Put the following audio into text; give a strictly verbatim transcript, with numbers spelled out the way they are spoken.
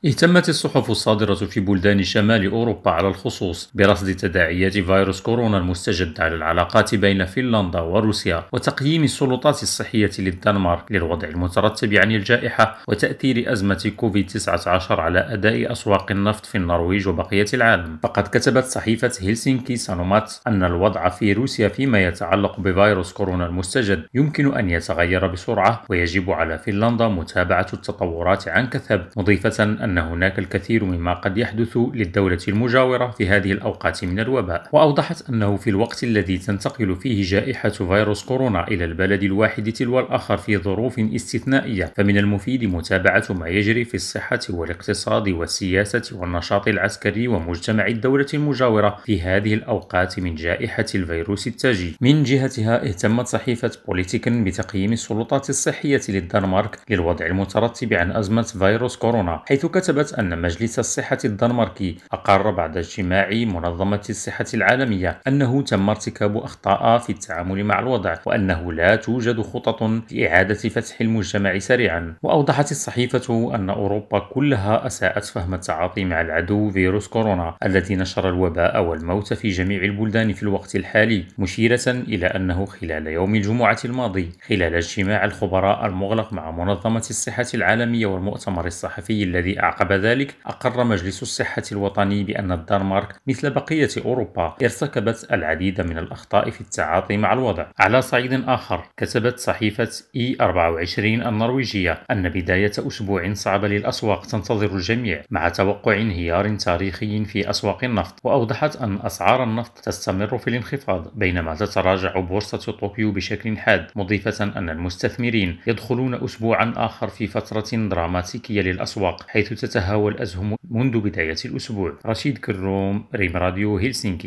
اهتمت الصحف الصادرة في بلدان شمال أوروبا على الخصوص برصد تداعيات فيروس كورونا المستجد على العلاقات بين فنلندا وروسيا، وتقييم السلطات الصحية للدنمارك للوضع المترتب عن الجائحة وتأثير أزمة كوفيد تسعة عشر على أداء أسواق النفط في النرويج وبقية العالم. فقد كتبت صحيفة هلسنكي سانومات أن الوضع في روسيا فيما يتعلق بفيروس كورونا المستجد يمكن أن يتغير بسرعة، ويجب على فنلندا متابعة التطورات عن كثب، مضيفة أن هناك الكثير مما قد يحدث للدولة المجاورة في هذه الأوقات من الوباء. وأوضحت أنه في الوقت الذي تنتقل فيه جائحة فيروس كورونا إلى البلد الواحد تلو الآخر في ظروف استثنائية، فمن المفيد متابعة ما يجري في الصحة والاقتصاد والسياسة والنشاط العسكري ومجتمع الدولة المجاورة في هذه الأوقات من جائحة الفيروس التاجي. من جهتها اهتمت صحيفة بوليتيكن بتقييم السلطات الصحية للدنمارك للوضع المترتب عن أزمة فيروس كورونا، حيث كتبت أن مجلس الصحة الدنماركي أقر بعد اجتماع منظمة الصحة العالمية أنه تم ارتكاب أخطاء في التعامل مع الوضع، وأنه لا توجد خطط لإعادة فتح المجتمع سريعا. وأوضحت الصحيفة أن أوروبا كلها أساءت فهم التعاطي مع العدو فيروس كورونا الذي نشر الوباء والموت في جميع البلدان في الوقت الحالي، مشيرة إلى أنه خلال يوم الجمعة الماضي خلال اجتماع الخبراء المغلق مع منظمة الصحة العالمية والمؤتمر الصحفي الذي أعقب ذلك، أقر مجلس الصحة الوطني بأن الدنمارك مثل بقية أوروبا ارتكبت العديد من الأخطاء في التعاطي مع الوضع. على صعيد آخر، كتبت صحيفة إي أربعة وعشرين النرويجية أن بداية أسبوع صعب للأسواق تنتظر الجميع، مع توقع انهيار تاريخي في أسواق النفط. وأوضحت أن أسعار النفط تستمر في الانخفاض بينما تتراجع بورصة طوكيو بشكل حاد، مضيفة أن المستثمرين يدخلون أسبوعا آخر في فترة دراماتيكية للأسواق حيث تتهاوى الأسهم منذ بداية الأسبوع. رشيد كروم، ريم راديو، هلسنكي.